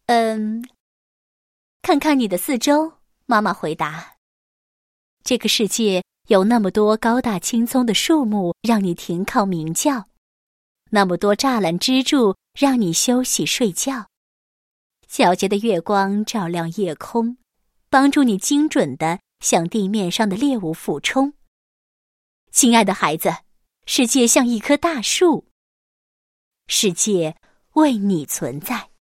看看你的四周，妈妈回答。这个世界有那么多高大青葱的树木让你停靠鸣叫，那么多栅栏支柱让你休息睡觉。皎洁的月光照亮夜空，帮助你精准地向地面上的猎物俯冲。亲爱的孩子，世界像一棵大树，世界为你存在。